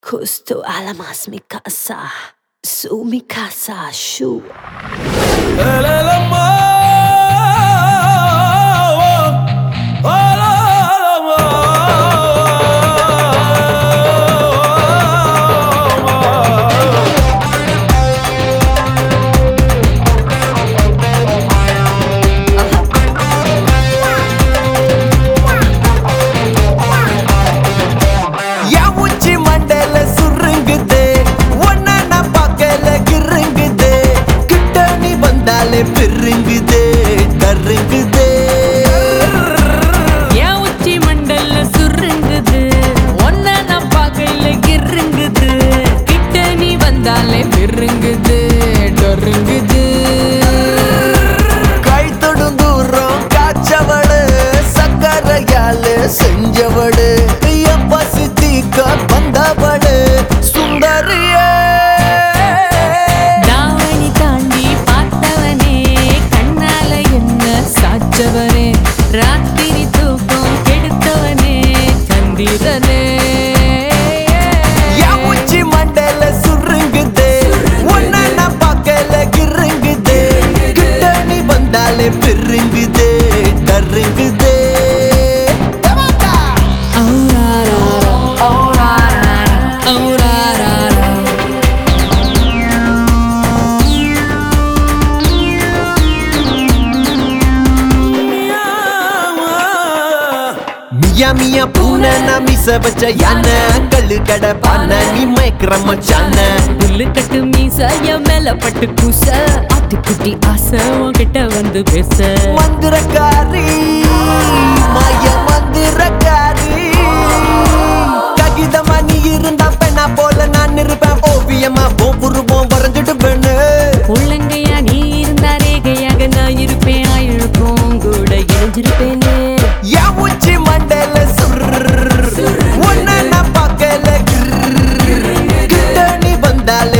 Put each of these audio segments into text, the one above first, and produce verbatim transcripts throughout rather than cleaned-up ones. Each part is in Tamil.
Justo alamas mi casa, su mi casa, shu. El el amor, oh, el பெருங்குதே கருங்குதே என் உச்சி மண்டல சுருங்குது ஒன்ன நான் பார்க்கல கிருங்குது கிட்ட நீ வந்தாலே பெருங்குது டொருங்குது கை தொடும் தூரம் காய்ச்சவடு சக்கரையால செஞ்சவடு என் பசி தீக்க வந்தவடு சுந்தரியே ராத்திரி தூக்கம் கெடுத்தவனே சந்திரனே என் உச்சி மண்டல சுருங்குதே ஒன்ன நான் பார்க்கல கிருங்குதே கிட்ட நீ வந்தாலே பெருங்குதே கருங்குதே மியா மியா பூனை நான் மிச வச்ச யானை கல்லு கடை பானை நீ மயக்கிற மச்சான புல்லு கட்டு மீச என் மேல பட்டு கூச ஆட்டுக்குட்டி ஆசை உன்கிட்ட வந்து பேச மந்திரக்காரி மாய மந்திரக்காரி ககிதமா நீ இருந்தா பெண்ணா போல நான் இருப்பேன் ஓவியமா ஒவ்வொருவோம் வரைஞ்சிடுவேன்னு உள்ளங்கையா நீ இருந்தா ரேகையாக நான் இருப்பேன் ஆயிழுக்கும் கூட இணைஞ்சிருப்பேனே என் உச்சி மண்டல சுர் ஒன்ன நான் பார்க்கல கிட்ட நீ வந்தாலே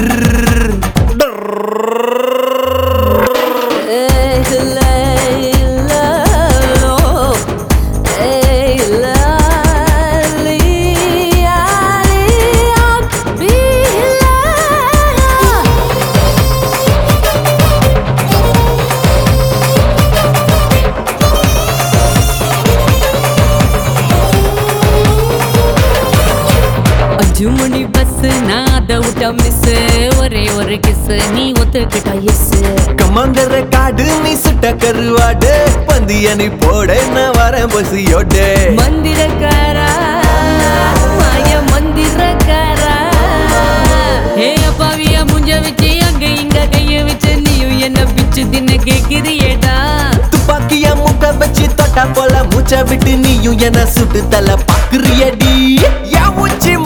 மணி பஸ் நான் அதை விட்டா மிஸ் ஒரே ஒரு கிஸ் நீ ஒத்துக்கிட்டா எஸ் கமாந்தர காடு நீ சுட்ட கருவாடு பந்திய நீ போட நான் வரேன் பசியோடு மந்திரக்காரா மாய மந்திரக்காரா ஏ அப்பாவிய முஞ்ச வச்சு அங்க இங்க கைய வச்சு நீயும் என்ன பிச்சு தின்ன கேக்குறியேடா துப்பாக்கிய முக்க வச்சு தொட்டா போல மூச்ச விட்டு நீயும் என்ன சுட்டு தலை பாக்குறியடி என் உச்சி